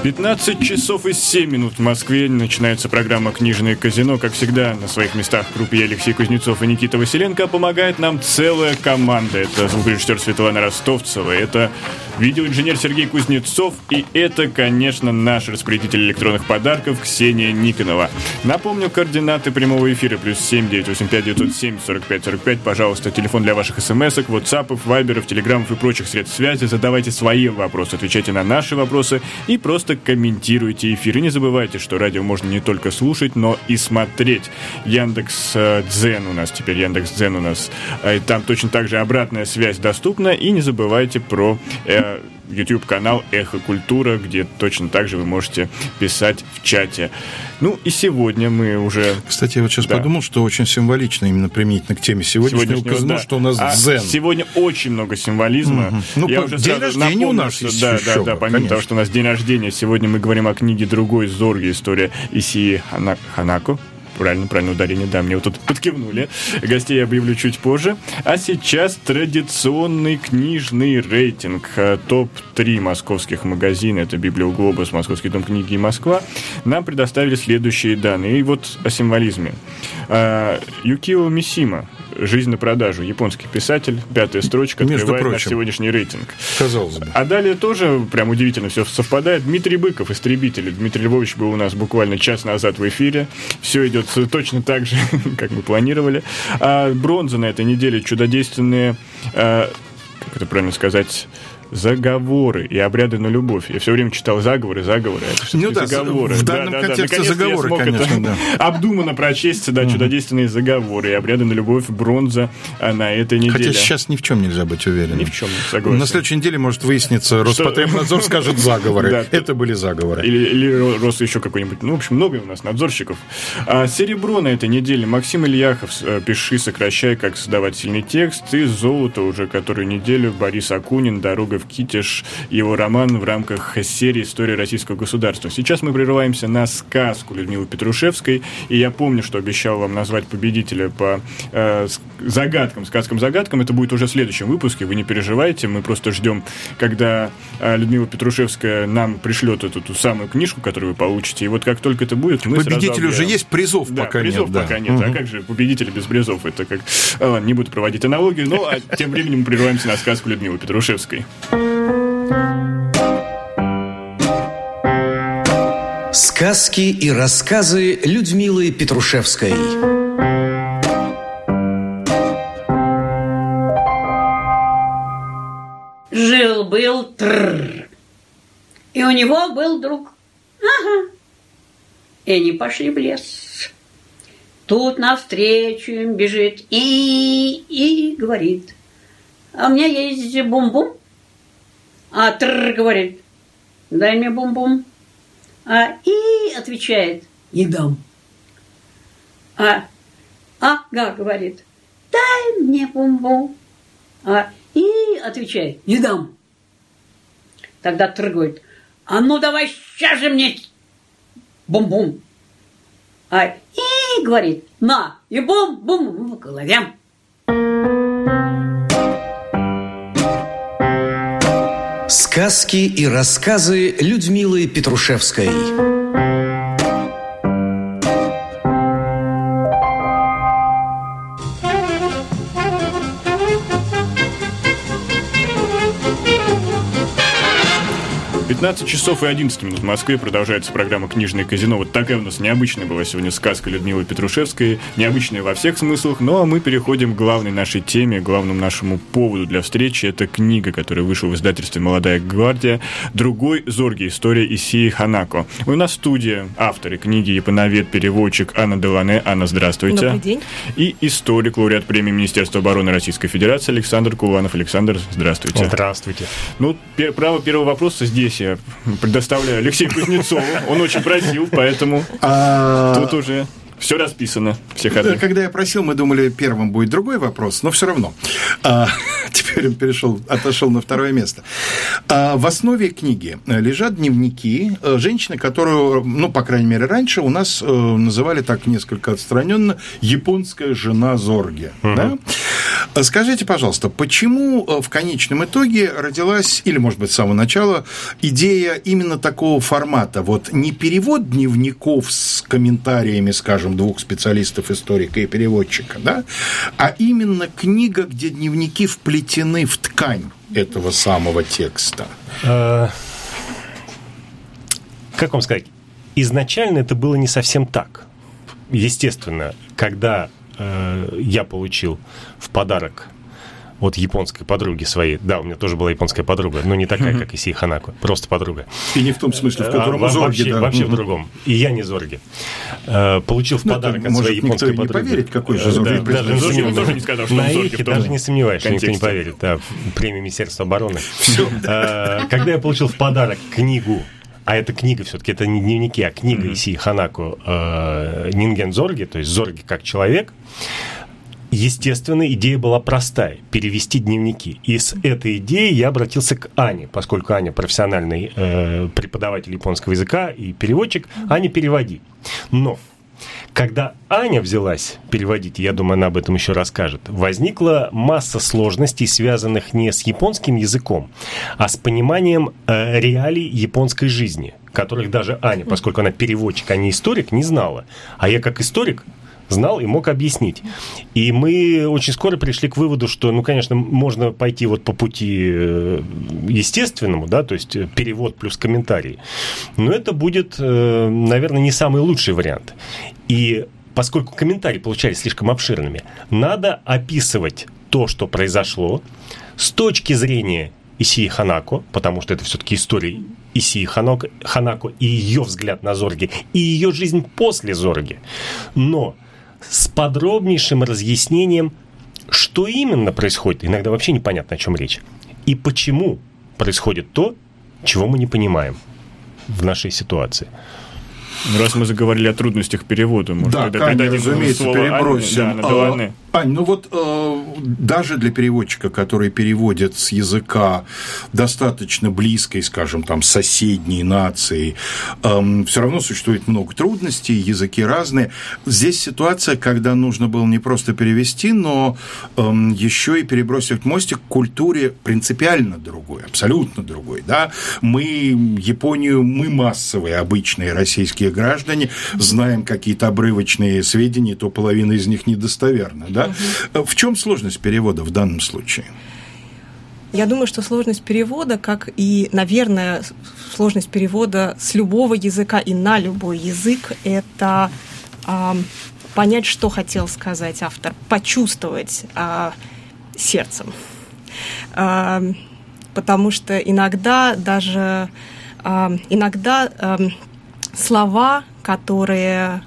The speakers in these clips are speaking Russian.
15 часов и 7 минут в Москве. Начинается программа «Книжное казино». Как всегда, на своих местах в группе Алексей Кузнецов и Никита Василенко. Помогает нам целая команда. Это звукорежиссер Светлана Ростовцева, это видеоинженер Сергей Кузнецов и это, конечно, наш распорядитель электронных подарков Ксения Никонова. Напомню, координаты прямого эфира: +7 985 907 45 45. Пожалуйста, телефон для ваших смс-ок, ватсапов, вайберов, телеграммов и прочих средств связи. Задавайте свои вопросы, отвечайте на наши вопросы и просто комментируйте эфир. И не забывайте, что радио можно не только слушать, но и смотреть. Яндекс.Дзен у нас теперь, Яндекс.Дзен у нас. Там точно так же обратная связь доступна. И не забывайте про YouTube-канал «Эхо Культура», где точно так же вы можете писать в чате. Ну и сегодня мы уже... Кстати, я вот сейчас подумал, что очень символично именно применительно к теме сегодняшнего казино, что у нас дзен. Сегодня очень много символизма. Ну, я уже день рождения напомню, у нас есть еще. Да, помимо того, что у нас день рождения, сегодня мы говорим о книге «Другой Зорги. История Исии Ханако». Правильно ударение, да, мне вот тут подкивнули. Гостей я объявлю чуть позже. А сейчас традиционный книжный рейтинг. Топ-3 московских магазина. Это Библиоглобус, Московский дом книги и Москва. Нам предоставили следующие данные. И вот о символизме. Юкио Мисима. «Жизнь на продажу». Японский писатель. 5-я строчка открывает наш сегодняшний рейтинг. Казалось бы. А далее тоже прям удивительно все совпадает. Дмитрий Быков, «Истребитель». Дмитрий Львович был у нас буквально час назад в эфире. Все идет точно так же, как мы планировали. А бронза на этой неделе чудодейственные, как это правильно сказать, заговоры и обряды на любовь. Я все время читал заговоры. Ну да, заговоры. В данном контексте заговоры, конечно, да. Обдуманно прочесть, да, чудодейственные заговоры и обряды на любовь, бронза на этой неделе. Хотя сейчас ни в чем нельзя быть уверенным. Ни в чем, согласен. На следующей неделе может выясниться, Роспотребнадзор скажет заговоры. Это были заговоры. Или Рос еще какой-нибудь. Ну, в общем, много у нас надзорщиков. Серебро на этой неделе. Максим Ильяхов, «Пиши, сокращай, как создавать сильный текст». И золото уже которую неделю. Борис Акунин, «Дорога в Китеж», его роман в рамках серии «История российского государства». Сейчас мы прерываемся на сказку Людмилы Петрушевской, и я помню, что обещал вам назвать победителя по сказкам-загадкам. Это будет уже в следующем выпуске, вы не переживайте, мы просто ждем, когда Людмила Петрушевская нам пришлет эту ту самую книжку, которую вы получите, и вот как только это будет, мы победитель уже есть, призов пока нет. Призов пока нет, а как же победители без призов? Это как... Ладно, не буду проводить аналогию, но тем временем мы прерываемся на сказку Людмилы Петрушевской. Сказки и рассказы Людмилы Петрушевской. Жил-был Тррр, и у него был друг. Ага. И они пошли в лес. Тут навстречу им бежит и говорит: а у меня есть бум-бум. А Тррр говорит: дай мне бум-бум. А И отвечает: не дам. А Ага говорит: дай мне бум-бум. А И отвечает: не дам. Тогда Тррр говорит: а ну давай сейчас же мне бум-бум. А И говорит: на, и бум-бум в голове. Сказки и рассказы Людмилы Петрушевской. 15 часов и 11 минут в Москве. Продолжается программа «Книжное казино». Вот такая у нас необычная была сегодня сказка Людмилы Петрушевской. Необычная во всех смыслах. Ну, а мы переходим к главной нашей теме, главному нашему поводу для встречи. Это книга, которая вышла в издательстве «Молодая гвардия». «Другой Зорги. История Исии Ханако». У нас студия, авторы книги, японовед, переводчик Анна Делане. Анна, здравствуйте. Добрый день. И историк, лауреат премии Министерства обороны Российской Федерации Александр Куланов. Александр, здравствуйте. Здравствуйте. Ну, право первого вопроса здесь я предоставляю Алексею Кузнецову. Он очень просил, поэтому тут уже Все расписано. Все ходы. Когда я просил, мы думали, первым будет другой вопрос, но все равно. Теперь он отошел на второе место. В основе книги лежат дневники женщины, которую, ну, по крайней мере, раньше у нас называли так несколько отстраненно «японская жена Зорге». Да? Скажите, пожалуйста, почему в конечном итоге родилась, или, может быть, с самого начала, идея именно такого формата? Вот не перевод дневников с комментариями, скажем, двух специалистов, историка и переводчика, да, а именно книга, где дневники вплетены в ткань этого самого текста. Как вам сказать? Изначально это было не совсем так. Естественно, когда я получил в подарок от японской подруги своей. Да, у меня тоже была японская подруга, но не такая, как Исии Ханако, просто подруга. И не в том смысле, в котором Зорги, да. Вообще в другом. И я не Зорги. Получил в подарок от своей японской подруги. Может, никто не поверит, какой же Зорги. Даже Зорги тоже не сказал, что он Зорги. Даже не сомневаюсь, что никто не поверит. Да, премия Министерства обороны. Когда я получил в подарок книгу, а эта книга все-таки, это не дневники, а книга Исии Ханако «Нинген Зорги», то есть Зорги как человек, естественно, идея была простая – перевести дневники. И с этой идеей я обратился к Ане, поскольку Аня профессиональный преподаватель японского языка и переводчик. Аня, переводи. Но когда Аня взялась переводить, я думаю, она об этом еще расскажет, возникла масса сложностей, связанных не с японским языком, а с пониманием реалий японской жизни, которых даже Аня, поскольку она переводчик, а не историк, не знала. А я как историк знал и мог объяснить. И мы очень скоро пришли к выводу, что, ну, конечно, можно пойти вот по пути естественному, да, то есть перевод плюс комментарий. Но это будет, наверное, не самый лучший вариант. И поскольку комментарии получались слишком обширными, надо описывать то, что произошло, с точки зрения Исии Ханако, потому что это все-таки история Исии Ханако и ее взгляд на Зорги, и ее жизнь после Зорги. Но с подробнейшим разъяснением, что именно происходит, иногда вообще непонятно, о чем речь, и почему происходит то, чего мы не понимаем в нашей ситуации. Раз мы заговорили о трудностях перевода, может, да, Аня, разумеется, перебросим. Ань, ну вот даже для переводчика, который переводит с языка достаточно близкой, скажем, там, соседней нации, все равно существует много трудностей, языки разные. Здесь ситуация, когда нужно было не просто перевести, но еще и перебросить мостик к культуре принципиально другой, абсолютно другой. Да? Мы Японию, мы массовые, обычные российские граждане, знаем какие-то обрывочные сведения, то половина из них недостоверна. Да? В чем сложность перевода в данном случае? Я думаю, что сложность перевода, как и, наверное, сложность перевода с любого языка и на любой язык, это понять, что хотел сказать автор, почувствовать сердцем. Потому что иногда слова, которые...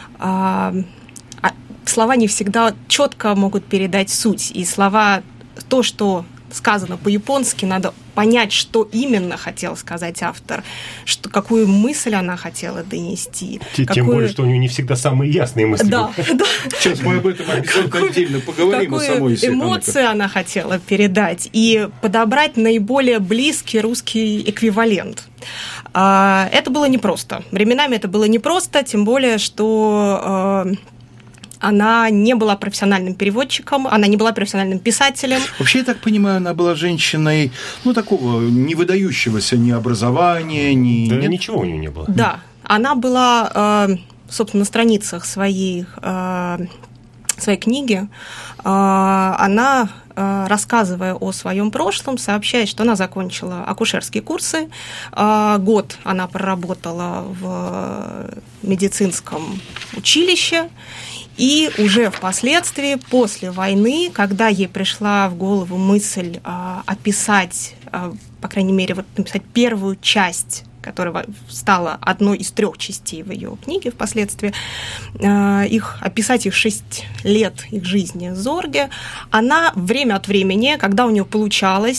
Слова не всегда четко могут передать суть. И слова, то, что сказано по-японски, надо понять, что именно хотел сказать автор, какую мысль она хотела донести. Тем более, что у нее не всегда самые ясные мысли. Да. Сейчас мы об этом обязательно отдельно поговорим. Какую эмоцию она хотела передать и подобрать наиболее близкий русский эквивалент. Это было непросто. Временами это было непросто, тем более, что... Она не была профессиональным переводчиком, она не была профессиональным писателем. Вообще, я так понимаю, она была женщиной, ну, такого не выдающегося ни образования, ни... Да, ничего у нее не было. Да, она была, собственно, на страницах своей книги, она, рассказывая о своем прошлом, сообщает, что она закончила акушерские курсы, год она проработала в медицинском училище, и уже впоследствии, после войны, когда ей пришла в голову мысль описать, по крайней мере, вот написать первую часть, которая стала одной из 3 частей в ее книге впоследствии, описать их 6 лет их жизни Зорге, она время от времени, когда у нее получалось,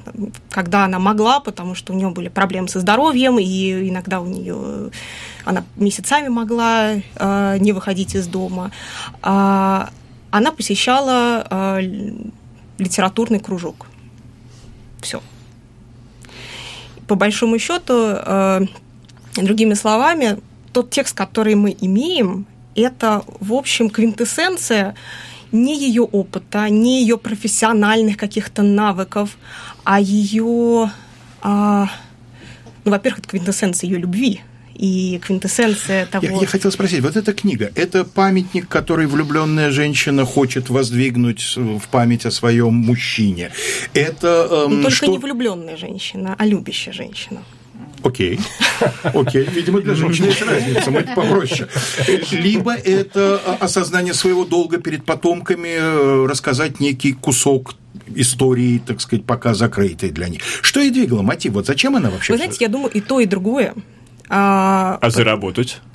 когда она могла, потому что у нее были проблемы со здоровьем, и иногда у нее она месяцами могла не выходить из дома, она посещала литературный кружок. Все. По большому счету, другими словами, тот текст, который мы имеем, это, в общем, квинтэссенция не ее опыта, не ее профессиональных каких-то навыков, а ее, во-первых, это квинтэссенция ее любви. И квинтэссенция того... Я хотел спросить, вот эта книга, это памятник, который влюбленная женщина хочет воздвигнуть в память о своем мужчине? Это... Только не влюбленная женщина, а любящая женщина. Окей, видимо, для женщины есть разница, мы попроще. Либо это осознание своего долга перед потомками, рассказать некий кусок истории, так сказать, пока закрытой для них. Что ей двигало, мотив? Вот зачем она вообще? Вы знаете, я думаю, и то, и другое. Заработать?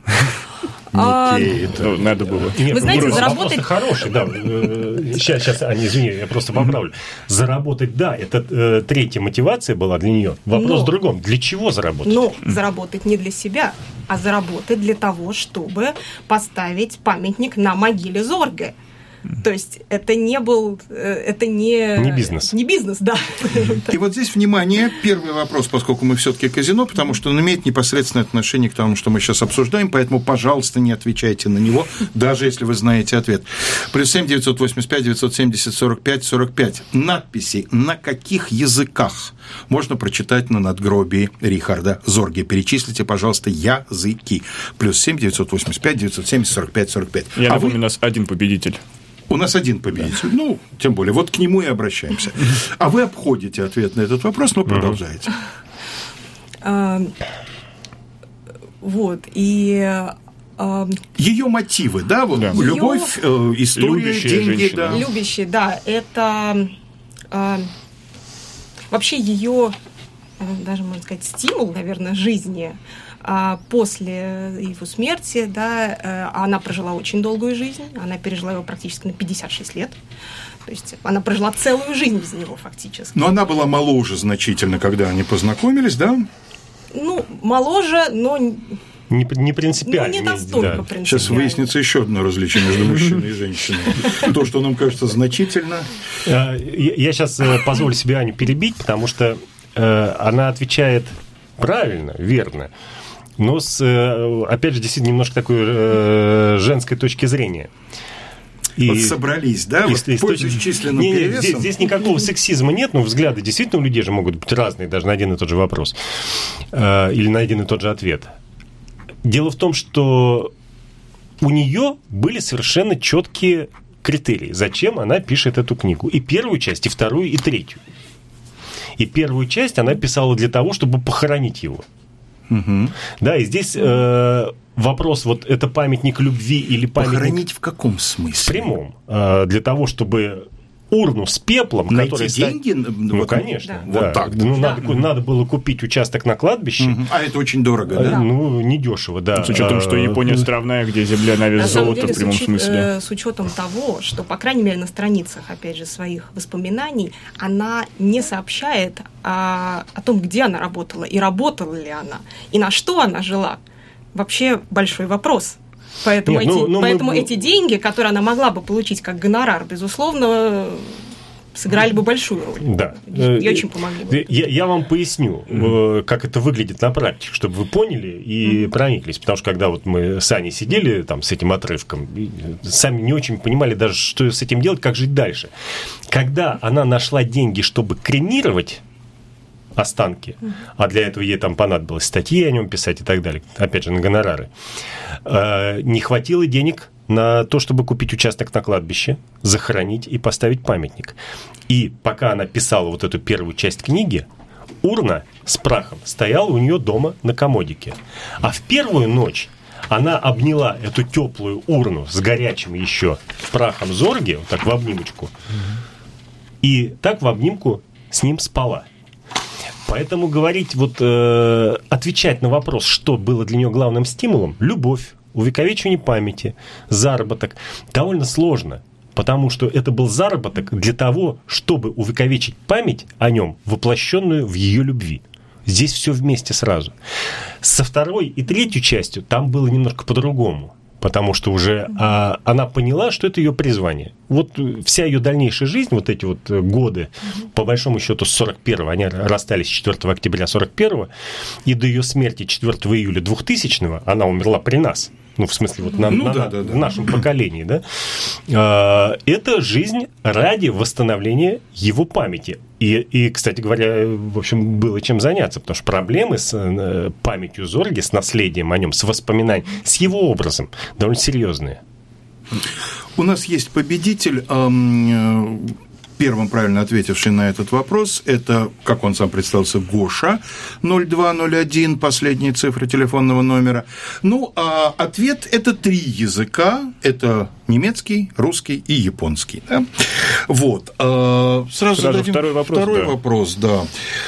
Надо было. Вы знаете, заработать... Хороший, да. Сейчас, Аня, извини, я просто поправлю. Заработать, да, это третья мотивация была для нее. Вопрос в другом. Для чего заработать? Заработать не для себя, а заработать для того, чтобы поставить памятник на могиле Зорге. То есть это не был... Это не бизнес. Не бизнес, да. И вот здесь, внимание, первый вопрос, поскольку мы все-таки казино, потому что он имеет непосредственное отношение к тому, что мы сейчас обсуждаем, поэтому, пожалуйста, не отвечайте на него, даже если вы знаете ответ. +7 985 970 45 45. Надписи на каких языках можно прочитать на надгробии Рихарда Зорге? Перечислите, пожалуйста, языки. +7 985 970 45 45. Я напомню, у нас один победитель. У нас один победитель, тем более, вот к нему и обращаемся. А вы обходите ответ на этот вопрос, но продолжаете. Вот, и... Ее мотивы, да, вот любовь, история, деньги, женщина. да. Любящая, да, это вообще ее, даже, можно сказать, стимул, наверное, жизни. После его смерти, да, она прожила очень долгую жизнь, она пережила его практически на 56 лет, то есть она прожила целую жизнь без него фактически. Но она была моложе значительно, когда они познакомились, да? Моложе, но... Не принципиально. Не настолько принципиально. Сейчас выяснится еще одно различие между мужчиной и женщиной. То, что нам кажется значительно. Я сейчас позволю себе Аню перебить, потому что она отвечает правильно, верно. Но опять же, действительно, немножко такой женской точки зрения. Вот собрались, да? Пользуясь численным перевесом. Здесь никакого сексизма нет, но взгляды действительно у людей же могут быть разные, даже на один и тот же вопрос. Или на один и тот же ответ. Дело в том, что у нее были совершенно четкие критерии, зачем она пишет эту книгу. И первую часть, и вторую, и третью. И первую часть она писала для того, чтобы похоронить его. Угу. Да, и здесь вопрос, вот это памятник любви или памятник... Похоронить в каком смысле? В прямом. Для того, чтобы урну с пеплом... Найти деньги? Ну, конечно. Да. Вот так. Надо было купить участок на кладбище. Угу. А это очень дорого, да? Недешево, да. С учетом, что Япония островная, где земля на вес золота, в прямом смысле. С учетом того, что, по крайней мере, на страницах, опять же, своих воспоминаний, она не сообщает о том, где она работала, и работала ли она, и на что она жила. Вообще большой вопрос. Поэтому, эти деньги, которые она могла бы получить как гонорар, безусловно, сыграли бы большую роль. Да. И очень помогли бы. Я вам поясню, как это выглядит на практике, чтобы вы поняли и прониклись. Потому что когда вот мы с Аней сидели там, с этим отрывком, сами не очень понимали даже, что с этим делать, как жить дальше. Когда она нашла деньги, чтобы кремировать останки, а для этого ей там понадобилось статьи о нем писать и так далее, опять же, на гонорары, не хватило денег на то, чтобы купить участок на кладбище, захоронить и поставить памятник. И пока она писала вот эту первую часть книги, урна с прахом стояла у нее дома на комодике. А в первую ночь она обняла эту теплую урну с горячим еще прахом Зорге, вот так в обнимочку, и так в обнимку с ним спала. Поэтому говорить, отвечать на вопрос, что было для нее главным стимулом, любовь, увековечивание памяти, заработок, довольно сложно. потому что это был заработок для того, чтобы увековечить память о нем, воплощенную в ее любви. Здесь все вместе сразу. Со второй и третьей частью там было немножко по-другому, потому что уже она поняла, что это ее призвание. Вот вся ее дальнейшая жизнь, вот эти вот годы, по большому счету, с 41-го, они расстались 4 октября 41-го, и до ее смерти 4 июля 2000-го, она умерла при нас. Ну, в смысле, вот в нашем поколении, да, это жизнь ради восстановления его памяти. И, кстати говоря, в общем, было чем заняться, потому что проблемы с памятью Зорге, с наследием о нем, с воспоминанием, с его образом довольно серьезные. У нас есть победитель, первым правильно ответивший на этот вопрос, это, как он сам представился, Гоша, 0201, последние цифры телефонного номера. Ну, а ответ – это 3 языка, это немецкий, русский и японский. Да? Вот. Сразу зададим второй вопрос, да.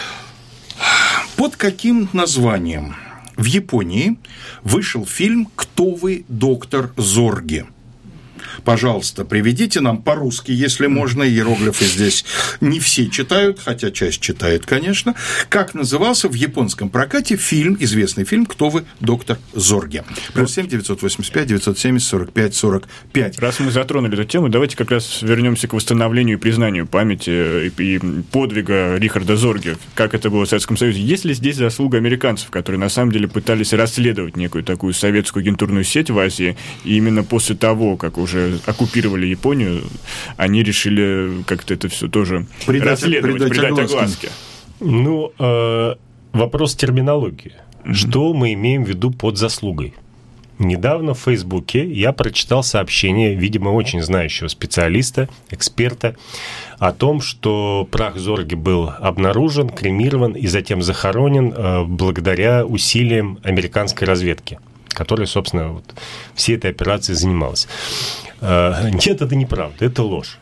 Под каким названием в Японии вышел фильм «Кто вы, доктор Зорге»? Пожалуйста, приведите нам по-русски, если можно, иероглифы здесь не все читают, хотя часть читает, конечно. Как назывался в японском прокате фильм, известный фильм «Кто вы, доктор Зорге»? +7 985 970 45 45. Раз мы затронули эту тему, давайте как раз вернемся к восстановлению и признанию памяти и подвига Рихарда Зорге. Как это было в Советском Союзе? Есть ли здесь заслуга американцев, которые на самом деле пытались расследовать некую такую советскую агентурную сеть в Азии, и именно после того, как уже оккупировали Японию, они решили как-то это все тоже расследовать, придать огласке? Ну, вопрос терминологии. Что мы имеем в виду под заслугой? Недавно в Фейсбуке я прочитал сообщение, видимо, очень знающего специалиста, эксперта, о том, что прах Зорге был обнаружен, кремирован и затем захоронен благодаря усилиям американской разведки, которая, собственно, вот всей этой операцией занималась. Нет, это неправда, это ложь.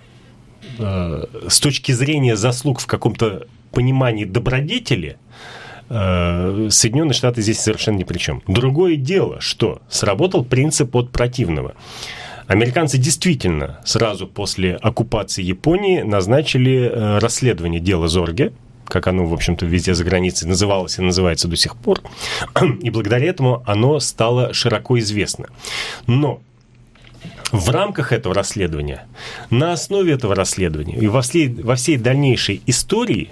С точки зрения заслуг в каком-то понимании добродетели, Соединенные Штаты здесь совершенно ни при чем. Другое дело, что сработал принцип от противного. Американцы действительно сразу после оккупации Японии назначили расследование дела Зорге, как оно, в общем-то, везде за границей называлось и называется до сих пор, и благодаря этому оно стало широко известно. Но в рамках этого расследования, на основе этого расследования и во всей дальнейшей истории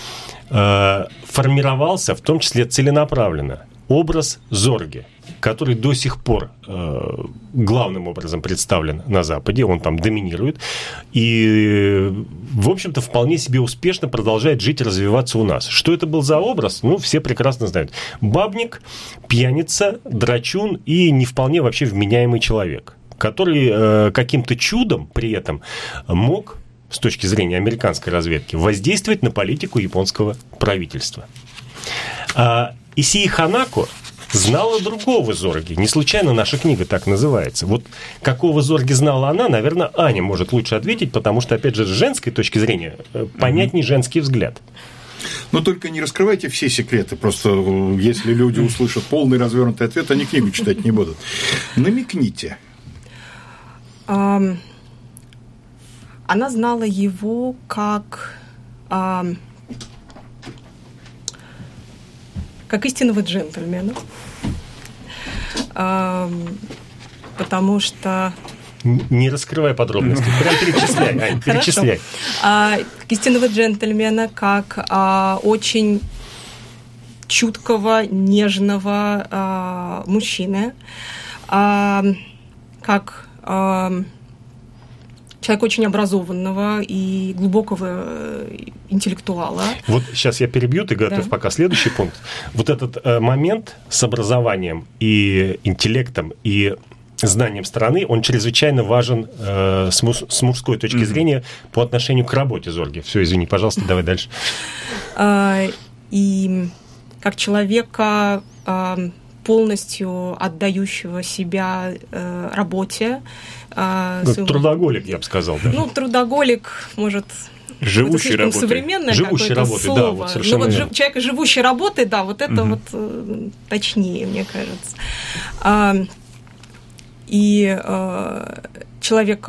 формировался, в том числе целенаправленно, образ Зорге, который до сих пор главным образом представлен на Западе, он там доминирует, и, в общем-то, вполне себе успешно продолжает жить и развиваться у нас. Что это был за образ? Ну, все прекрасно знают. Бабник, пьяница, драчун и не вполне вообще вменяемый человек, который каким-то чудом при этом мог, с точки зрения американской разведки, воздействовать на политику японского правительства. Исии Ханако знала другого Зорге. Не случайно наша книга так называется. Вот какого Зорге знала она, наверное, Аня может лучше ответить, потому что, опять же, с женской точки зрения понятней женский взгляд. Но только не раскрывайте все секреты. Просто если люди услышат полный развернутый ответ, они книгу читать не будут. Намекните. Она знала его как истинного джентльмена, потому что... Не раскрывай подробности, прям перечисляй, Ань, перечисляй. Как истинного джентльмена, как очень чуткого, нежного мужчины, как... человека очень образованного и глубокого интеллектуала. Вот сейчас я перебью, ты готовь пока следующий пункт. Вот этот момент с образованием и интеллектом и знанием страны, он чрезвычайно важен с мужской точки зрения по отношению к работе Зорге. Все, извини, пожалуйста, давай дальше. И как человека, полностью отдающего себя работе. Трудоголик, я бы сказал. Да? Ну, трудоголик, может... Живущий работой. Современное живущий работой, слово. да, вот совершенно Ну, вот человек, живущий работой, да, вот это вот точнее, мне кажется. И человека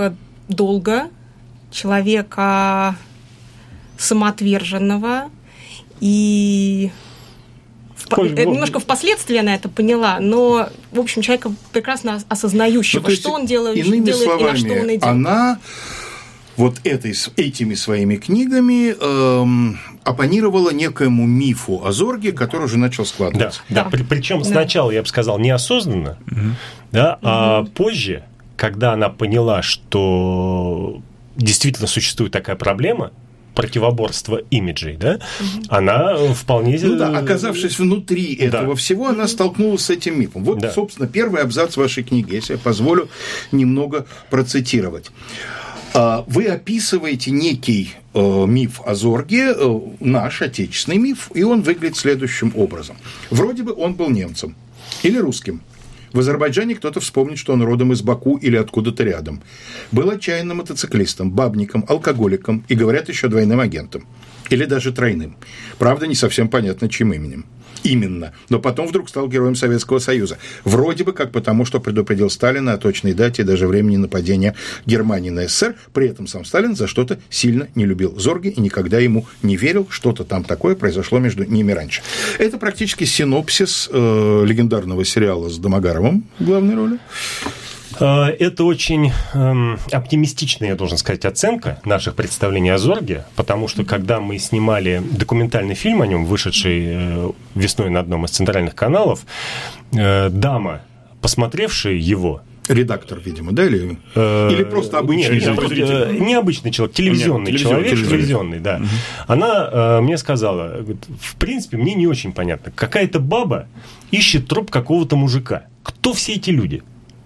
долга, человека самоотверженного, и немножко впоследствии она это поняла, но, в общем, человека прекрасно осознающего, что он делает, иными словами, и на что он идет. Она вот этими своими книгами оппонировала некоему мифу о Зорге, который уже начал складываться. Да. Причем сначала, я бы сказал, неосознанно, а позже, когда она поняла, что действительно существует такая проблема, противоборство имиджей, да, она вполне... оказавшись внутри этого всего, она столкнулась с этим мифом. Вот, собственно, первый абзац вашей книги, если я позволю немного процитировать. Вы описываете некий миф о Зорге, наш отечественный миф, и он выглядит следующим образом. Вроде бы он был немцем или русским. В Азербайджане кто-то вспомнит, что он родом из Баку или откуда-то рядом. Был отчаянным мотоциклистом, бабником, алкоголиком и, говорят, еще двойным агентом. Или даже тройным. Правда, не совсем понятно, чьим именем. Именно. Но потом вдруг стал героем Советского Союза. Вроде бы как потому, что предупредил Сталина о точной дате и даже времени нападения Германии на СССР. При этом сам Сталин за что-то сильно не любил Зорге и никогда ему не верил. Что-то там такое произошло между ними раньше. Это практически синопсис легендарного сериала с Домогаровым в главной роли. Это очень оптимистичная, я должен сказать, оценка наших представлений о Зорге, потому что, когда мы снимали документальный фильм о нем, вышедший весной на одном из центральных каналов, дама, посмотревшая его... Редактор, видимо, да? Или просто обычный человек? Необычный человек, телевизионный человек, да. Она мне сказала, в принципе, мне не очень понятно, какая-то баба ищет труп какого-то мужика. Кто все эти люди?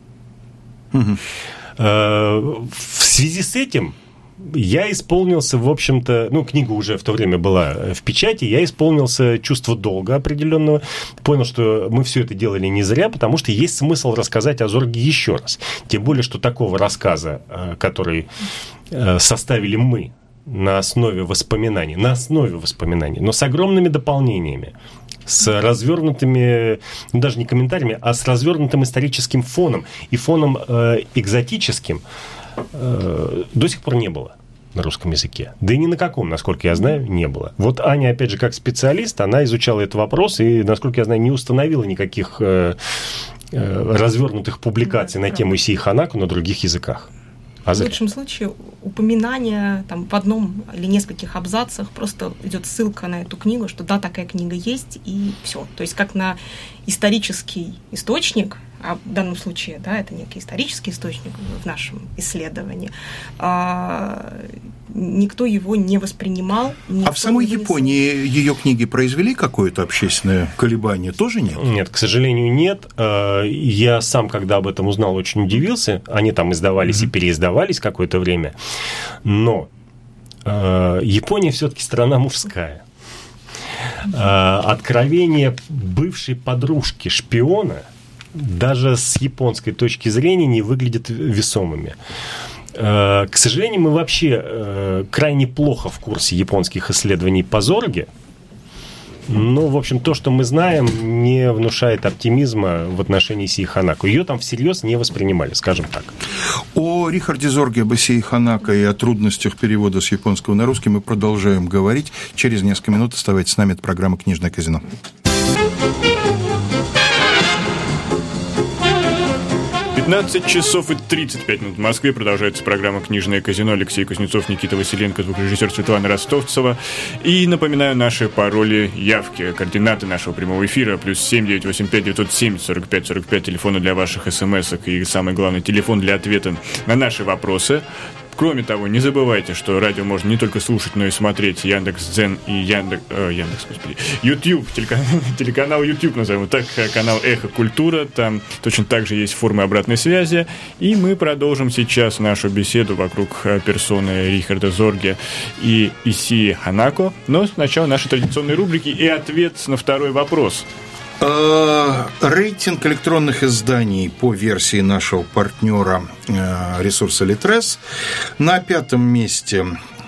В связи с этим я исполнился, в общем-то, книга уже в то время была в печати, я исполнился чувства долга определенного, понял, что мы все это делали не зря, потому что есть смысл рассказать о Зорге еще раз. Тем более, что такого рассказа, который составили мы на основе воспоминаний, но с огромными дополнениями, с развернутыми, даже не комментариями, а с развернутым историческим фоном и фоном экзотическим, до сих пор не было на русском языке. Да и ни на каком, насколько я знаю, не было. Вот Аня, опять же, как специалист, она изучала этот вопрос и, насколько я знаю, не установила никаких развернутых публикаций на тему Исии Ханако на других языках. В лучшем случае упоминание в одном или нескольких абзацах, просто идет ссылка на эту книгу, что да, такая книга есть, и все. То есть как на исторический источник, а в данном случае, да, это некий исторический источник в нашем исследовании, никто его не воспринимал. А в самой Японии ее книги произвели какое-то общественное колебание? Тоже нет? Нет, к сожалению, нет. Я сам, когда об этом узнал, очень удивился. Они там издавались и переиздавались какое-то время. Но Япония все-таки страна мужская. Откровение бывшей подружки шпиона даже с японской точки зрения не выглядят весомыми. К сожалению, мы вообще крайне плохо в курсе японских исследований по Зорге. Но, в общем, то, что мы знаем, не внушает оптимизма в отношении Исии Ханако. Ее там всерьез не воспринимали, скажем так. О Рихарде Зорге, об Исии Ханако и о трудностях перевода с японского на русский мы продолжаем говорить. Через несколько минут оставайтесь с нами. Это программа «Книжное казино». 15 часов и 35 минут в Москве. Продолжается программа «Книжное казино». Алексей Кузнецов, Никита Василенко, звукорежиссер Светлана Ростовцева. И напоминаю наши пароли явки, координаты нашего прямого эфира. +7 985 970 45 45, телефоны для ваших смс-ок и, самый главный, телефон для ответа на наши вопросы. Кроме того, не забывайте, что радио можно не только слушать, но и смотреть. Яндекс.Дзен и YouTube, телеканал YouTube, назовем так, канал «Эхо Культура». Там точно так же есть формы обратной связи. И мы продолжим сейчас нашу беседу вокруг персоны Рихарда Зорге и Исии Ханако. Но сначала наши традиционные рубрики и ответ на второй вопрос. Рейтинг электронных изданий по версии нашего партнера ресурса Литрес. На 5-м месте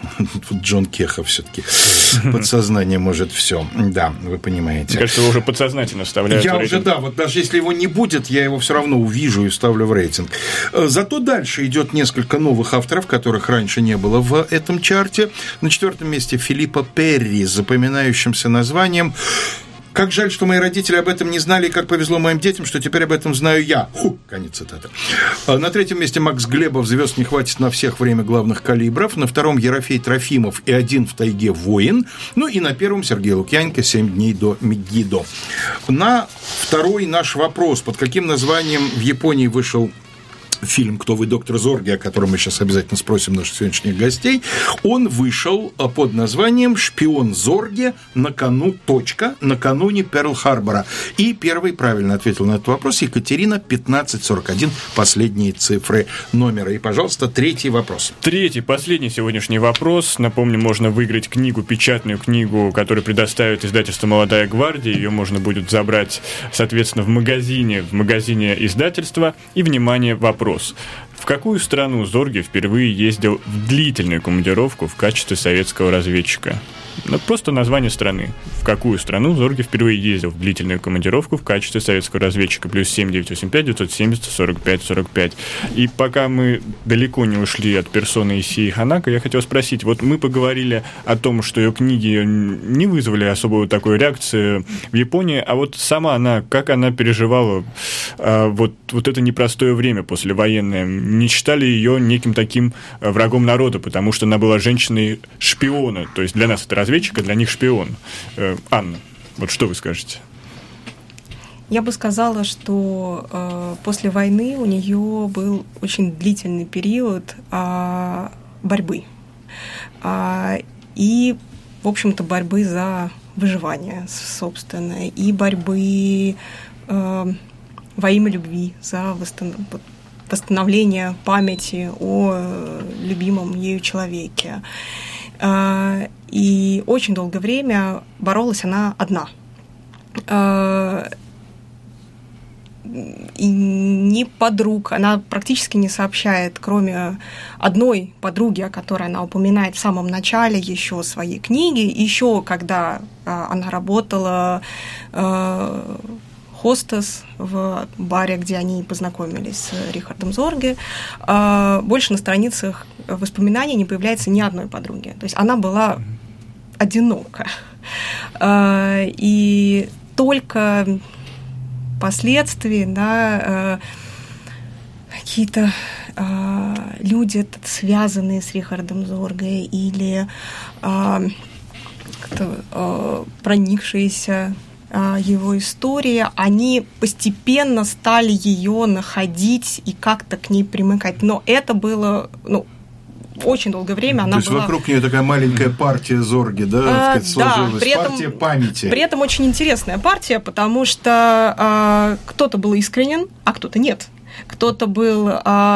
Тут Джон Кеха все-таки. Подсознание может все. Да, вы понимаете. Мне кажется, его уже подсознательно вставляют. Я уже, да, вот даже если его не будет, я его все равно увижу и вставлю в рейтинг. Зато дальше идет несколько новых авторов, которых раньше не было в этом чарте. На 4-м месте Филиппо Перри с запоминающимся названием «Как жаль, что мои родители об этом не знали, и как повезло моим детям, что теперь об этом знаю я». Конец цитаты. На 3-м месте Макс Глебов «Звезд не хватит на всех время главных калибров». На 2-м Ерофей Трофимов и «Один в тайге воин». Ну и на 1-м Сергей Лукьяненко «7 дней до Мегидо». На 2-й наш вопрос: под каким названием в Японии вышел фильм «Кто вы, доктор Зорге», о котором мы сейчас обязательно спросим наших сегодняшних гостей, он вышел под названием «Шпион Зорге. Накануне Перл-Харбора». И первый правильно ответил на этот вопрос Екатерина, 1541, последние цифры номера. И, пожалуйста, 3-й вопрос. 3-й, последний сегодняшний вопрос. Напомню, можно выиграть книгу, печатную книгу, которую предоставит издательство «Молодая гвардия». Ее можно будет забрать, соответственно, в магазине издательства. И, внимание, вопрос. В какую страну Зорге впервые ездил в длительную командировку в качестве советского разведчика? Просто название страны. В какую страну Зорге впервые ездил в длительную командировку в качестве советского разведчика? Плюс 7 985 970 45 45. И пока мы далеко не ушли от персоны Исии Ханако, я хотел спросить, вот мы поговорили о том, что ее книги не вызвали особую такую реакцию в Японии, а вот сама она, как она переживала вот это непростое время послевоенное? Не считали ее неким таким врагом народа, потому что она была женщиной-шпиона, то есть для нас это разведчик, а для них шпион. Анна, вот что вы скажете? Я бы сказала, что после войны у нее был очень длительный период борьбы. И, в общем-то, борьбы за выживание собственное, и борьбы во имя любви, за восстановление памяти о любимом ею человеке. И очень долгое время боролась она одна. И ни подруг она практически не сообщает, кроме одной подруги, о которой она упоминает в самом начале еще своей книги, еще когда она работала хостес в баре, где они познакомились с Рихардом Зорге, больше на страницах воспоминаний не появляется ни одной подруги. То есть она была одинока. И только впоследствии, да, какие-то люди, связанные с Рихардом Зорге или проникшиеся его истории, они постепенно стали ее находить и как-то к ней примыкать. Но это было, очень долгое время она была... То есть вокруг нее такая маленькая партия Зорге, да, сложилась, да, партия памяти. При этом очень интересная партия, потому что кто-то был искренен, а кто-то нет. Кто-то был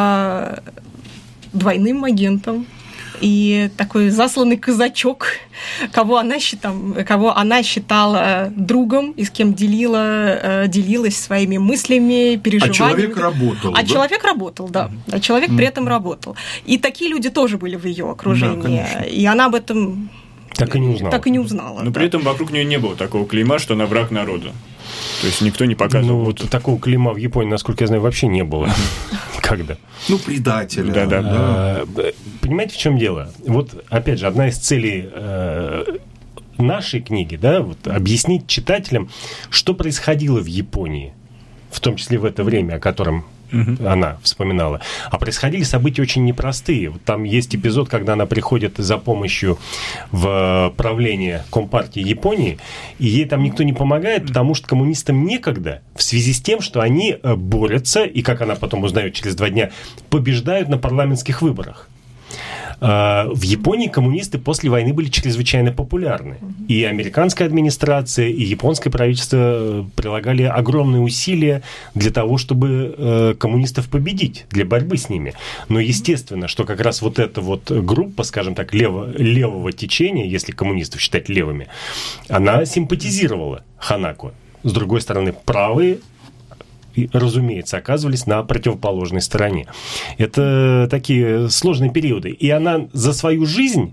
двойным агентом, и такой засланный казачок, кого она считала другом, и с кем делилась своими мыслями, переживаниями. Человек работал, да. Человек при этом работал. И такие люди тоже были в ее окружении. Да, и она об этом так и не узнала. Но при этом вокруг нее не было такого клейма, что она враг народа. То есть никто не показывал. Такого клейма в Японии, насколько я знаю, вообще не было. Никогда. Предателя. Да. Понимаете, в чем дело? Вот, опять же, одна из целей нашей книги, да, объяснить читателям, что происходило в Японии, в том числе в это время, о котором она вспоминала. А происходили события очень непростые. Там есть эпизод, когда она приходит за помощью в правление Компартии Японии, и ей там никто не помогает, потому что коммунистам некогда, в связи с тем, что они борются, и, как она потом узнает через 2 дня, побеждают на парламентских выборах. В Японии коммунисты после войны были чрезвычайно популярны. И американская администрация, и японское правительство прилагали огромные усилия для того, чтобы коммунистов победить, для борьбы с ними. Но естественно, что как раз вот эта вот группа, скажем так, левого течения, если коммунистов считать левыми, она симпатизировала Ханако. С другой стороны, правые, разумеется, оказывались на противоположной стороне. Это такие сложные периоды. И она за свою жизнь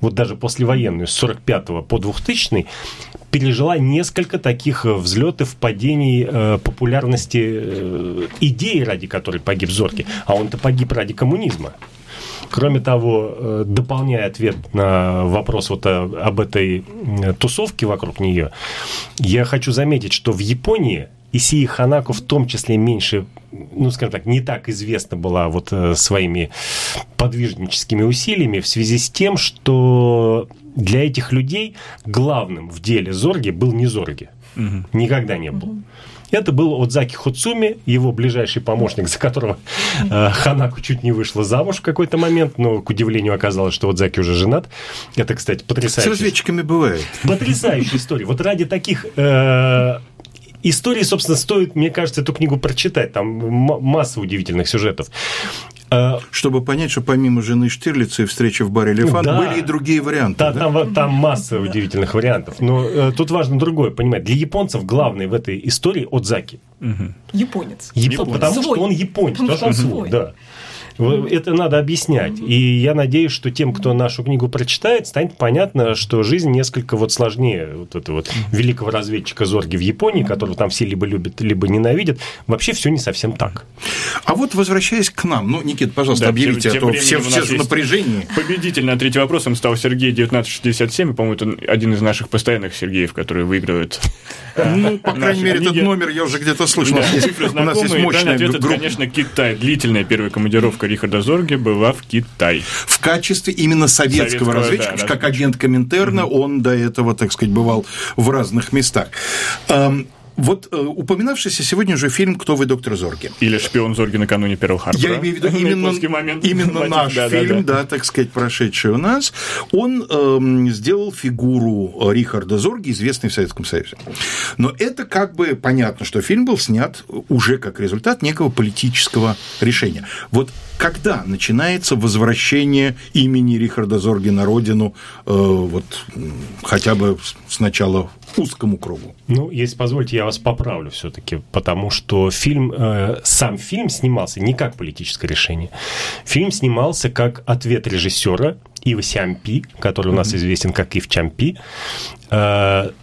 вот даже послевоенную, с 45 по 2000 пережила несколько таких взлетов, падений популярности идеи, ради которой погиб Зорге. А он-то погиб ради коммунизма. Кроме того, дополняя ответ на вопрос вот об этой тусовке вокруг нее, я хочу заметить, что в Японии Исии Ханако в том числе меньше, ну, скажем так, не так известна была вот своими подвижническими усилиями в связи с тем, что для этих людей главным в деле Зорге был не Зорге. Никогда не был. Это был Одзаки Хоцуми, его ближайший помощник, за которого Ханако чуть не вышла замуж в какой-то момент, но, к удивлению, оказалось, что Одзаки уже женат. Это, кстати, потрясающая... С разведчиками бывает. Потрясающая история. Вот ради таких... истории, собственно, стоит, мне кажется, эту книгу прочитать. Там масса удивительных сюжетов. Чтобы понять, что помимо жены Штирлица и встречи в баре «Элефант» были и другие варианты. Там масса удивительных вариантов. Но тут важно другое понимать. Для японцев главный в этой истории Одзаки. Японец. Потому что он японец. Потому что он свой, да. Это надо объяснять. И я надеюсь, что тем, кто нашу книгу прочитает, станет понятно, что жизнь несколько вот сложнее вот этого вот великого разведчика Зорги в Японии, которого там все либо любят, либо ненавидят. Вообще все не совсем так. А вот возвращаясь к нам, ну, Никита, пожалуйста, объявите, а то все в напряжении. Победитель на третий вопросом стал Сергей 1967, и, по-моему, это один из наших постоянных Сергеев, который выигрывает. Ну, по крайней мере, этот номер я уже где-то слышал. У нас есть мощная группа. Ответ, конечно, Китай. Длительная первая командировка Рихарда Зорге была в Китай. В качестве именно советского разведчика, да, как агент Коминтерна, он до этого, так сказать, бывал в разных местах. Вот упоминавшийся сегодня же фильм «Кто вы, доктор Зорге?» Или «Шпион Зорге накануне Перл-Харбора». Я имею в виду именно наш фильм, да, так сказать, прошедший у нас. Он сделал фигуру Рихарда Зорге, известной в Советском Союзе. Но это как бы понятно, что фильм был снят уже как результат некого политического решения. Вот когда начинается возвращение имени Рихарда Зорге на родину, вот хотя бы сначала узкому кругу? Ну, если позволите, я вас поправлю все-таки, потому что сам фильм снимался не как политическое решение. Фильм снимался как ответ режиссера Ива Сямпи, который у нас известен как Ив Чампи, на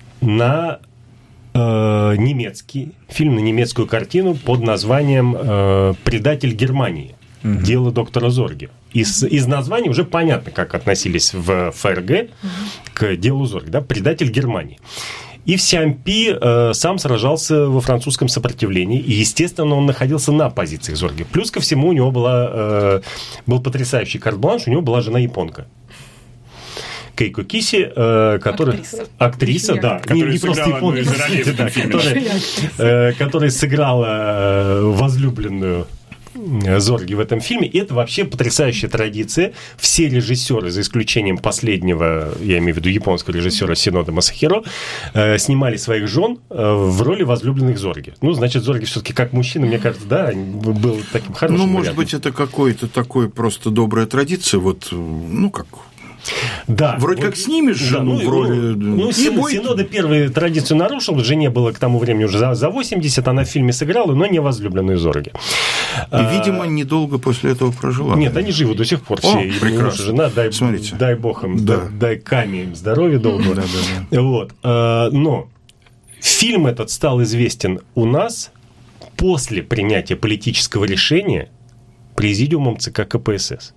немецкий фильм, на немецкую картину под названием «Предатель Германии». Дело доктора Зорге. Из названия уже понятно, как относились в ФРГ к делу Зорге. Да? Предатель Германии. И в Сямпи сам сражался во французском сопротивлении. И, естественно, он находился на позициях Зорге. Плюс ко всему у него был потрясающий карт-бланш, у него была жена-японка. Кейко Киси, которая... Актриса, да. Не просто японка, которая сыграла возлюбленную Зорге в этом фильме. И это вообще потрясающая традиция. Все режиссеры, за исключением последнего, я имею в виду японского режиссера Синода Масахиро, снимали своих жен в роли возлюбленных Зорге. Ну, значит, Зорге все-таки как мужчина, мне кажется, да, был таким хорошим. Ну, может быть, это какой-то такой просто добрая традиция, вот, ну, как... Да. Вроде как снимешь жену в роли... Синода первую традицию нарушил, жене было к тому времени уже за 80, она в фильме сыграла, но не возлюбленную Зорге. И, видимо, недолго после этого прожила. Нет, они живы до сих пор все. Прекрасно. Жена, дай бог им, дай Каме им здоровья долгого. Вот. Но фильм этот стал известен у нас после принятия политического решения президиумом ЦК КПСС.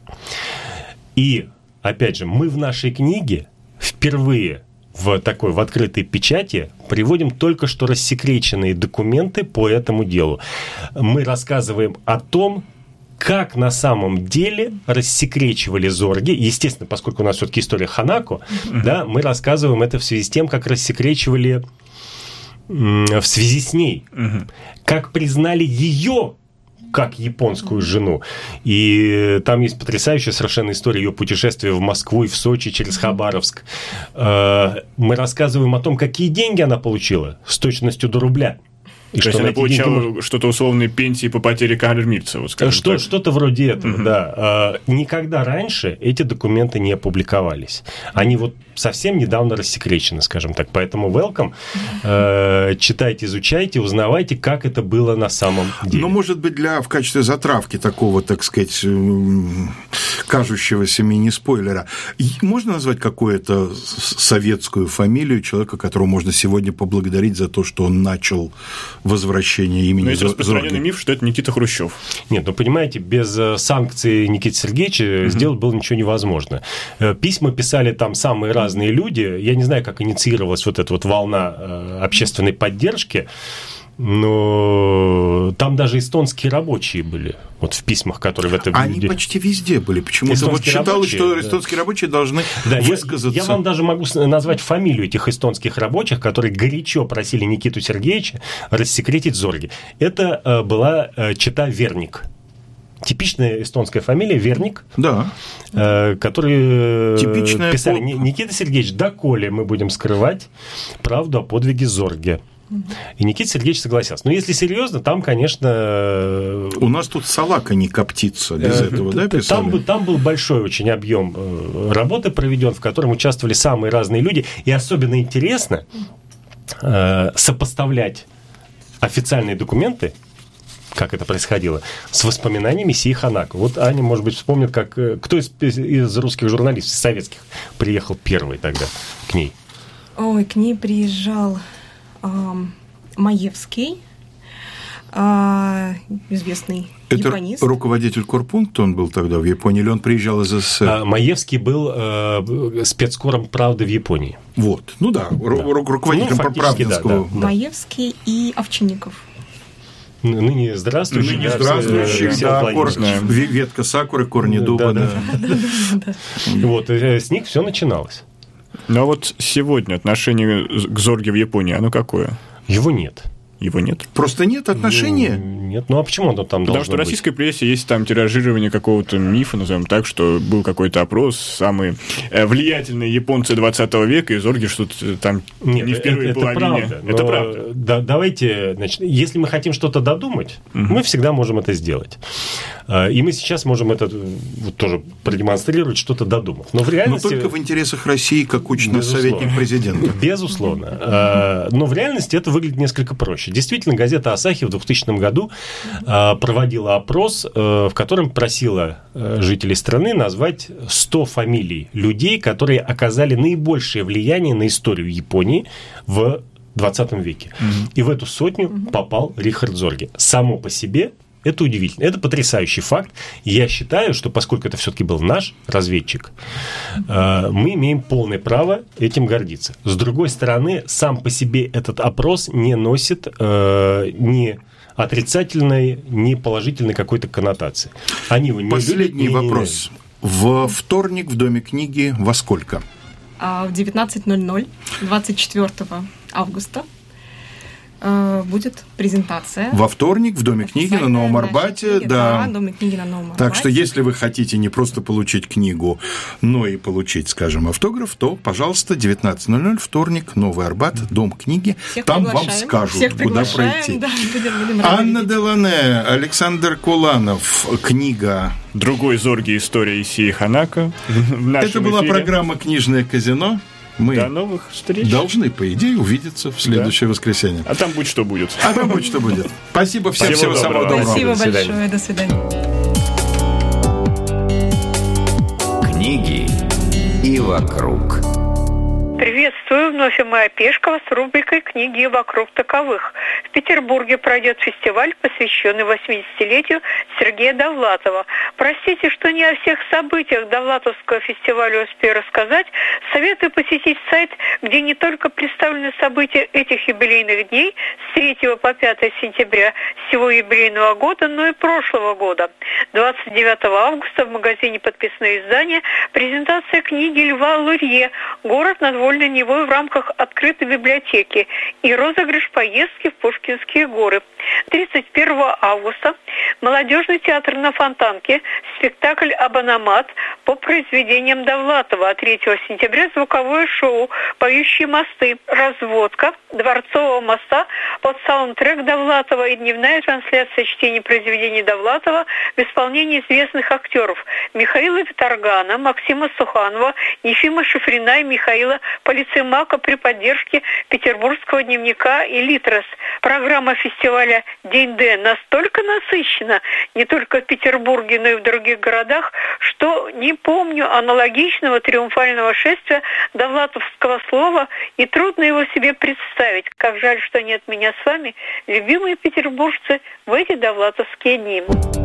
И опять же, мы в нашей книге впервые в открытой печати приводим только что рассекреченные документы по этому делу. Мы рассказываем о том, как на самом деле рассекречивали Зорге. Естественно, поскольку у нас все-таки история Ханако, да, мы рассказываем это в связи с тем, как рассекречивали в связи с ней. Как признали ее как японскую жену. И там есть потрясающая совершенно история ее путешествия в Москву и в Сочи через Хабаровск. Мы рассказываем о том, какие деньги она получила с точностью до рубля. И то есть она получала что-то условные пенсии по потере Карль-Мирца, вот скажем так. Что-то вроде этого, да. Никогда раньше эти документы не опубликовались. Они вот совсем недавно рассекречены, скажем так. Поэтому welcome. Читайте, изучайте, узнавайте, как это было на самом деле. Ну, может быть, в качестве затравки такого, так сказать, кажущегося мини-спойлера, можно назвать какую-то советскую фамилию человека, которого можно сегодня поблагодарить за то, что он начал возвращение имени Зорге? Но есть распространенный миф, что это Никита Хрущев. Нет, ну, понимаете, без санкций Никиты Сергеевича сделать было ничего невозможно. Письма писали там самые разные люди. Я не знаю, как инициировалась вот эта вот волна общественной поддержки, но там даже эстонские рабочие были, вот в письмах, которые в этом... Они почти везде были. Почему-то вот считалось, что эстонские рабочие должны высказаться. Я вам даже могу назвать фамилию этих эстонских рабочих, которые горячо просили Никиту Сергеевича рассекретить Зорге. Это была чета Верник. Типичная эстонская фамилия Верник, да. Которые типичная писали: Никита Сергеевич, доколе мы будем скрывать правду о подвиге Зорге. И Никита Сергеевич согласился. Но если серьезно, там, конечно... У нас тут салака не коптится без этого, да, писали? Там был большой очень объем работы проведен, в котором участвовали самые разные люди. И особенно интересно сопоставлять официальные документы, как это происходило, с воспоминаниями Сии Ханако. Вот Аня, может быть, вспомнит, кто из русских журналистов, советских, приехал первый тогда к ней. Ой, к ней приезжал Маевский, известный японист. Это руководитель корпункта он был тогда в Японии, или он приезжал из СССР? Маевский был спецкором «Правды» в Японии. Вот, ну да, руководителем Правдинского. Да. Маевский и Овчинников. Ныне здравствующий. Ветка сакуры, корни дуба. Да. Вот, с них все начиналось. Ну а вот сегодня отношение к Зорге в Японии, оно какое? Его нет. Его нет? Просто нет отношения? Нет, ну а почему оно там должно быть? Потому что в российской прессе есть там тиражирование какого-то мифа, назовем так, что был какой-то опрос, самые влиятельные японцы 20 века, и Зорге что-то там не в первой половине. Это правда. Давайте, значит, если мы хотим что-то додумать, мы всегда можем это сделать. И мы сейчас можем это вот тоже продемонстрировать, что-то додумав. Но в реальности... Но только в интересах России, как учит нас советник президента. Безусловно. Но в реальности это выглядит несколько проще. Действительно, газета «Асахи» в 2000 году проводила опрос, в котором просила жителей страны назвать 100 фамилий людей, которые оказали наибольшее влияние на историю Японии в 20 веке. И в эту сотню попал Рихард Зорге. Само по себе это удивительно. Это потрясающий факт. И я считаю, что поскольку это все-таки был наш разведчик, мы имеем полное право этим гордиться. С другой стороны, сам по себе этот опрос не носит ни отрицательной, ни положительной какой-то коннотации. Они его не Последний вопрос. В вторник в Доме книги во сколько? В 19:00, 24 августа. Будет презентация. Во вторник в Доме книги на Новом Арбате. Да, Доме книги на Новом Арбате. Так что, если вы хотите не просто получить книгу, но и получить, скажем, автограф, то, пожалуйста, 19:00, вторник, Новый Арбат, Дом книги. Всех там вам скажут, куда пройти. Да, Анна Делане, Александр Куланов, книга «Другой Зорге. История Сии Ханако». Это была программа «Книжное казино». Мы до новых встреч. Должны, по идее, увидеться в следующее воскресенье. А там будь что будет. Спасибо всем, всего самого доброго. Спасибо большое, до свидания. Книги и вокруг. Приветствую, вновь Майя Пешкова с рубрикой «Книги вокруг таковых». В Петербурге пройдет фестиваль, посвященный 80-летию Сергея Довлатова. Простите, что не о всех событиях Довлатовского фестиваля успею рассказать. Советую посетить сайт, где не только представлены события этих юбилейных дней с 3 по 5 сентября всего юбилейного года, но и прошлого года. 29 августа в магазине «Подписные издания» презентация книги Льва Лурье «Город над Вольной Невой» в рамках открытой библиотеки и розыгрыш поездки в Пушкинские горы. 31 августа молодежный театр на Фонтанке, спектакль «Абономат» по произведениям Довлатова, а 3 сентября звуковое шоу «Поющие мосты», разводка Дворцового моста под саундтрек саундтрек Довлатова и дневная трансляция чтения произведений Довлатова в исполнении известных актеров Михаила Виторгана, Максима Суханова, Ефима Шифрина и Михаила Полицеймака при поддержке Петербургского дневника и Литрес. Программа фестиваля «День Д» настолько насыщена не только в Петербурге, но и в других городах, что не помню аналогичного триумфального шествия довлатовского слова, и трудно его себе представить. Как жаль, что нет меня с вами, любимые петербуржцы, в эти довлатовские дни.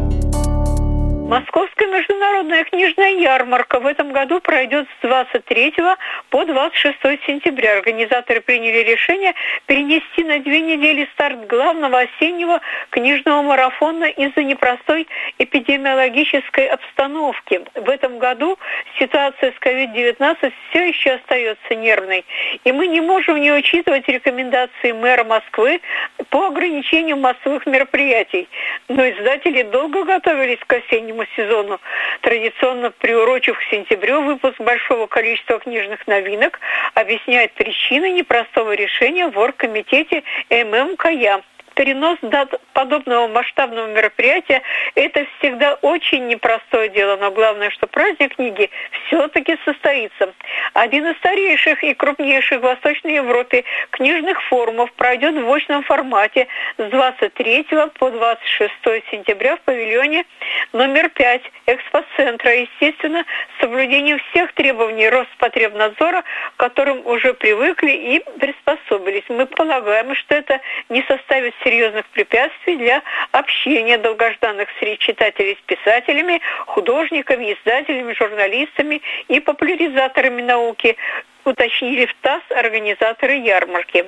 Московская международная книжная ярмарка в этом году пройдет с 23 по 26 сентября. Организаторы приняли решение перенести на 2 недели старт главного осеннего книжного марафона из-за непростой эпидемиологической обстановки. В этом году ситуация с COVID-19 все еще остается нервной, и мы не можем не учитывать рекомендации мэра Москвы по ограничению массовых мероприятий. Но издатели долго готовились к осеннему сезону, традиционно приурочив к сентябрю выпуск большого количества книжных новинок, объясняет причины непростого решения в оргкомитете ММКЯ. Перенос дат подобного масштабного мероприятия – это всегда очень непростое дело, но главное, что праздник книги все-таки состоится. Один из старейших и крупнейших в Восточной Европе книжных форумов пройдет в очном формате с 23 по 26 сентября в павильоне номер 5 экспоцентра, естественно, с соблюдением всех требований Роспотребнадзора, к которым уже привыкли и приспособились. Мы полагаем, что это не составит серьезных препятствий для общения долгожданных среди читателей с писателями, художниками, издателями, журналистами и популяризаторами науки, уточнили в ТАСС организаторы ярмарки.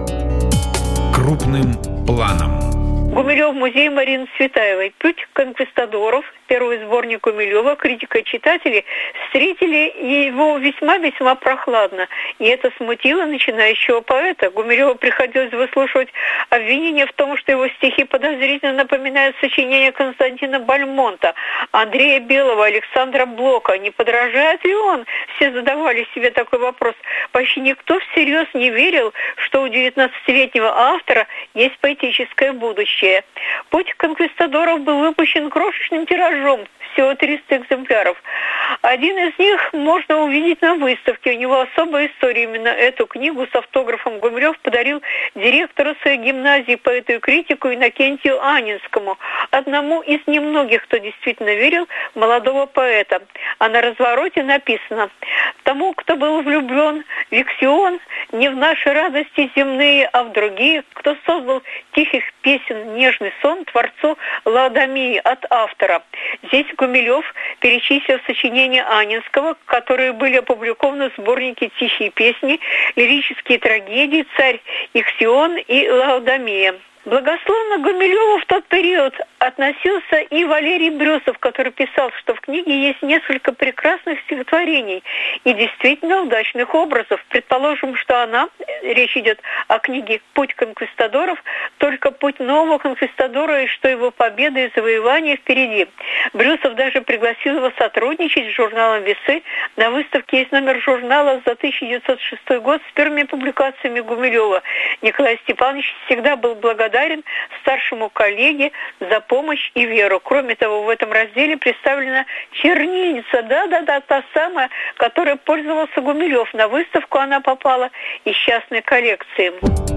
Крупным планом. Гумилев, музей Марины Цветаевой. «Путь конквистадоров», первый сборник Гумилева, критика и читатели встретили его весьма-весьма прохладно. И это смутило начинающего поэта. Гумилеву приходилось выслушивать обвинения в том, что его стихи подозрительно напоминают сочинения Константина Бальмонта, Андрея Белого, Александра Блока. Не подражает ли он? Все задавали себе такой вопрос. Почти никто всерьез не верил, что у 19-летнего автора есть поэтическое будущее. «Путь конквистадоров» был выпущен крошечным тиражом, всего 300 экземпляров. Один из них можно увидеть на выставке. У него особая история. Именно эту книгу с автографом Гумилев подарил директору своей гимназии, поэту и критику Иннокентию Анинскому, одному из немногих, кто действительно верил в молодого поэта. А на развороте написано: «Тому, кто был влюблен в Иксион, не в наши радости земные, а в другие, кто создал тихих песен нежный сон, творцу Лаодамии» от автора. Здесь Гумилев перечислил сочинения Анинского, которые были опубликованы в сборнике «Тихие песни», лирические трагедии «Царь Иксион» и «Лаодамия». Благословно Гумилеву в тот период относился и Валерий Брюсов, который писал, что в книге есть несколько прекрасных стихотворений и действительно удачных образов. Предположим, что речь идет о книге «Путь конквистадоров», только путь нового конквистадора, и что его победы и завоевания впереди. Брюсов даже пригласил его сотрудничать с журналом «Весы». На выставке есть номер журнала за 1906 год с первыми публикациями Гумилева. Николай Степанович всегда был благодарен старшему коллеге за помощь и веру. Кроме того, в этом разделе представлена чернильница, та самая, которой пользовался Гумилев. На выставку она попала из частной коллекции.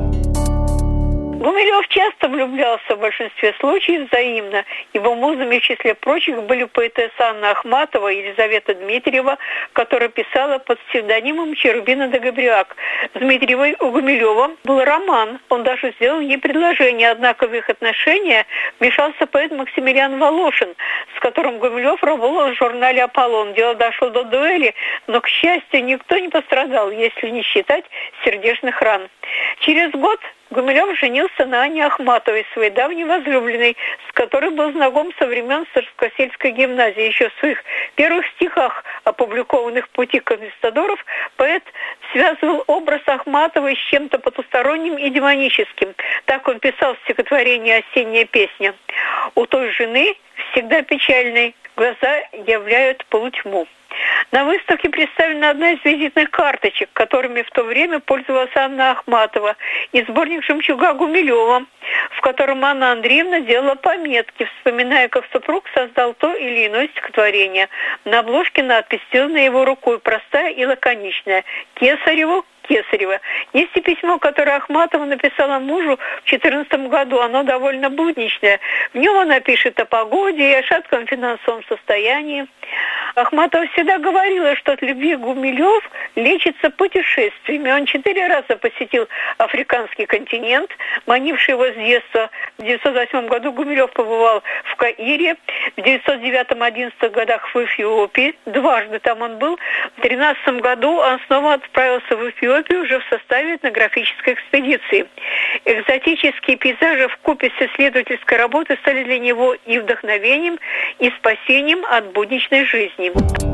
Гумилев часто влюблялся в большинстве случаев взаимно. Его музами в числе прочих были поэтесса Анна Ахматова и Елизавета Дмитриева, которая писала под псевдонимом Черубина де Габриак. С Дмитриевой у Гумилева был роман. Он даже сделал ей предложение, однако в их отношения вмешался поэт Максимилиан Волошин, с которым Гумилев работал в журнале «Аполлон». Дело дошло до дуэли, но, к счастью, никто не пострадал, если не считать сердечных ран. Через год Гумилев женился на Анне Ахматовой, своей давней возлюбленной, с которой был знаком со времен Царскосельской гимназии. Еще в своих первых стихах, опубликованных в «Пути конквистадоров», поэт связывал образ Ахматовой с чем-то потусторонним и демоническим. Так он писал в стихотворении «Осенняя песня». «У той жены, всегда печальной, глаза являют полутьму». На выставке представлена одна из визитных карточек, которыми в то время пользовалась Анна Ахматова, и сборник «Жемчуга» Гумилева. в котором Анна Андреевна делала пометки, вспоминая, как супруг создал то или иное стихотворение. На обложке надпись, сделанная его рукой, простая и лаконичная: «Кесареву, Кесарева». Есть и письмо, которое Ахматова написала мужу в 2014 году. Оно довольно будничное. В нем она пишет о погоде и о шатком финансовом состоянии. Ахматова всегда говорила, что от любви Гумилев лечится путешествиями. Он 4 раза посетил африканский континент, манивший его с детства. В 1908 году Гумилев побывал в Каире, в 1909-11 годах в Эфиопии. Дважды там он был. В 2013 году он снова отправился в Эфиопию уже в составе этнографической экспедиции. Экзотические пейзажи вкупе с исследовательской работой стали для него и вдохновением, и спасением от будничной жизни.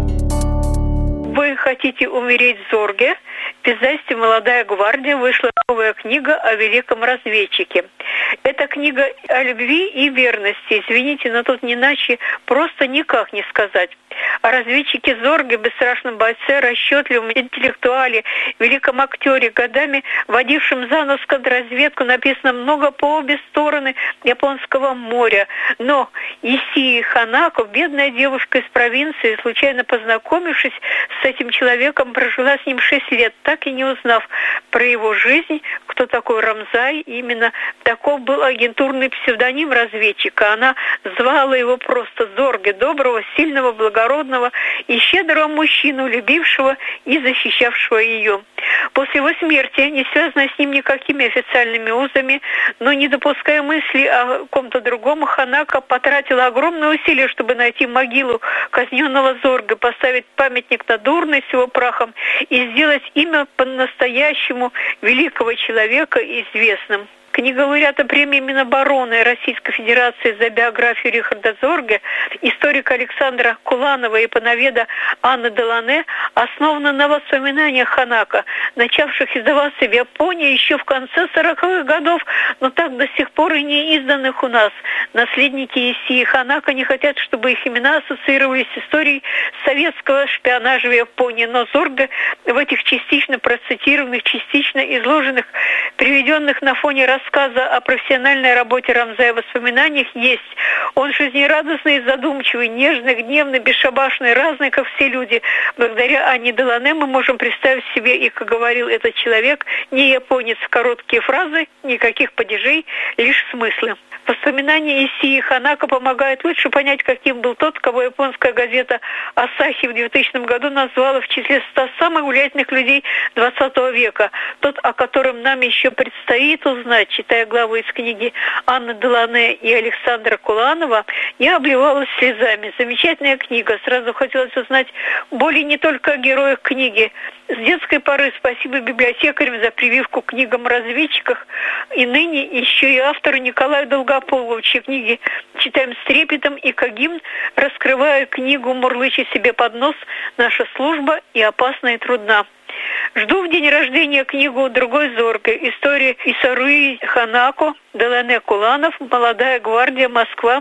Вы хотите умереть в Зорге? В издательстве «Молодая гвардия» вышла новая книга о великом разведчике. Это книга о любви и верности. Извините, но тут не иначе просто никак не сказать. О разведчике Зорге, бесстрашном бойце, расчетливом интеллектуале, великом актере, годами водившем за нос контрразведку, написано много по обе стороны Японского моря. Но Исии Ханако, бедная девушка из провинции, случайно познакомившись с этим человеком, прожила с ним 6 лет, так и не узнав про его жизнь, кто такой Рамзай. Именно таков был агентурный псевдоним разведчика. Она звала его просто Зорге, доброго, сильного, благородного и щедрого мужчину, любившего и защищавшего ее. После его смерти, не связанной с ним никакими официальными узами, но не допуская мысли о ком-то другом, Ханако потратила огромные усилия, чтобы найти могилу казненного Зорге, поставить памятник над урной с его прахом и сделать имя по-настоящему великого человека известным. Книга лауреата премии Минобороны Российской Федерации за биографию Рихарда Зорге, историка Александра Куланова и пановеда Анны Делане основана на воспоминаниях Ханако, начавших издаваться в Японии еще в конце 40-х годов, но так до сих пор и не изданных у нас. Наследники Исии Ханако не хотят, чтобы их имена ассоциировались с историей советского шпионажа в Японии, но Зорге в этих частично процитированных, частично изложенных, приведенных на фоне рассказа о профессиональной работе Рамзая в воспоминаниях есть. Он жизнерадостный и задумчивый, нежный, гневный, бесшабашный, разный, как все люди. Благодаря Анне Делане мы можем представить себе, и, как говорил этот человек, не японец, короткие фразы, никаких падежей, лишь смыслы. Воспоминания Исии Ханако помогают лучше понять, каким был тот, кого японская газета «Асахи» в 2000 году назвала в числе 100 самых влиятельных людей 20 века. Тот, о котором нам еще предстоит узнать, читая главу из книги Анны Делане и Александра Куланова, я обливалась слезами. Замечательная книга. Сразу хотелось узнать более не только о героях книги. С детской поры спасибо библиотекарям за прививку к книгам о разведчиках. И ныне еще и автору Николаю Долгополову, чьи книги читаем с трепетом, и как гимн, раскрывая книгу, мурлыча себе под нос: «Наша служба и опасна, и трудна». Жду в день рождения книгу «Другой Зорге». История Исаруи Ханако, Делане Куланов, «Молодая гвардия. Москва.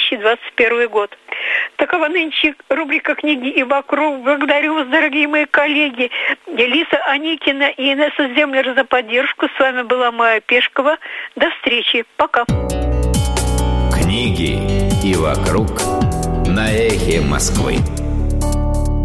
2021 год». Такова нынче рубрика «Книги и вокруг». Благодарю вас, дорогие мои коллеги. Елиса Аникина и Инесса Землер за поддержку. С вами была Майя Пешкова. До встречи. Пока. Книги и вокруг на эхе Москвы.